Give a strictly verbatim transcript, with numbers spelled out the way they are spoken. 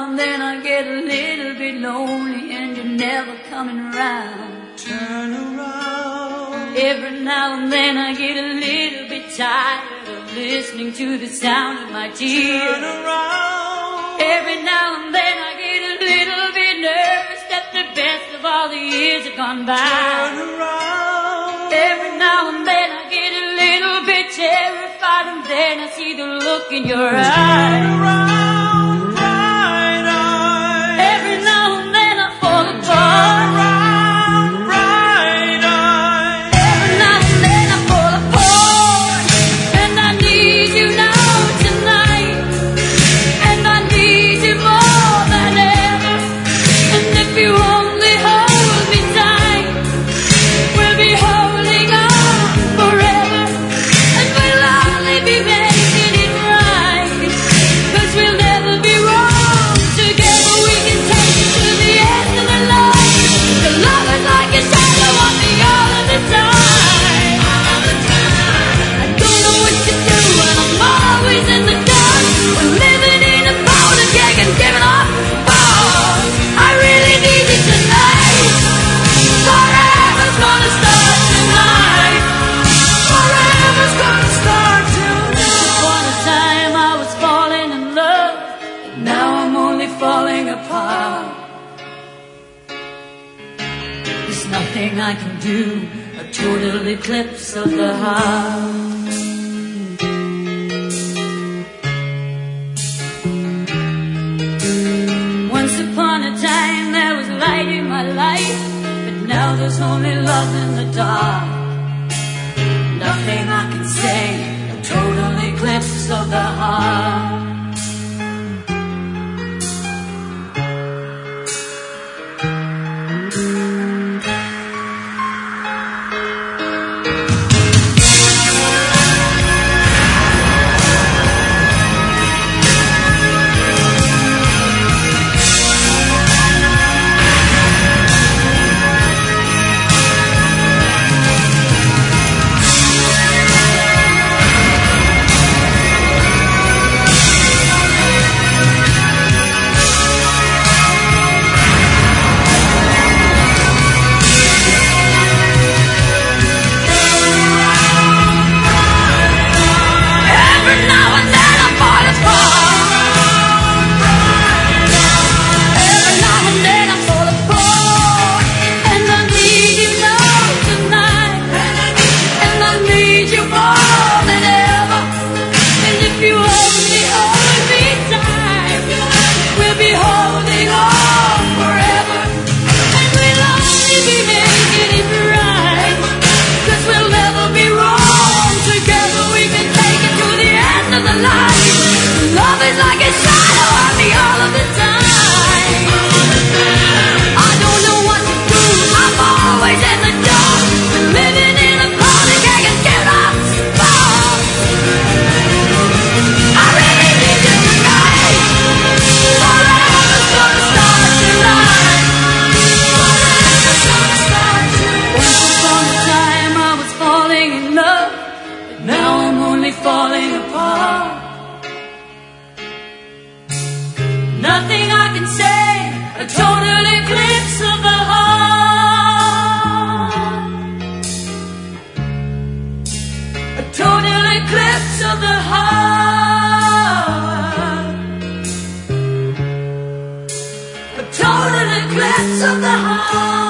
and then I get a little bit lonely and you're never coming around. Turn around. Every now and then I get a little bit tired of listening to the sound of my tears. Turn around. Every now and then I get a little bit nervous that the best of all the years have gone by. Turn around. Every now and then I get a little bit terrified, and then I see the look in your eyes. Turn around, bright eyes. Every now and then I fall Turn apart. around, bright eyes. Every now and then I fall apart, and I need you now tonight, and I need you more than ever. And if you only hold me tight, we'll be holding on forever, and we'll only be making it right, 'cause we'll never be wrong. Together we can take it to the end of the line. The love is like a shadow on me all of the time. I don't know what to do and I'm always in the dark. We're living in a powder keg and giving up balls. I really need you tonight. Forever's gonna start tonight. Forever's gonna start tonight. Once a time I was falling in love, but now I'm only falling apart. There's nothing I can do, a total eclipse of the heart. Once upon a time there was light in my life, but now there's only love in the dark. Nothing I can say, a total eclipse of the heart. Every now and then I fall apart. Every now and then I fall apart, and I need you now tonight, and I need you more than ever. And if you only hold me tight, we'll be holding on forever, and we'll only be making it right, 'cause we'll never be wrong. Together we can take it to the end of the line. Love is like a shadow on me all of the time. I don't know what to do, I'm always in the dark. Living in a party keg and get up far. I really need you tonight. Forever's gonna start tonight. Forever's gonna start tonight. Once upon a time I was falling in love, but now I'm only falling apart. Nothing I can say, a total eclipse of the heart. A total eclipse of the heart. A total eclipse of the heart.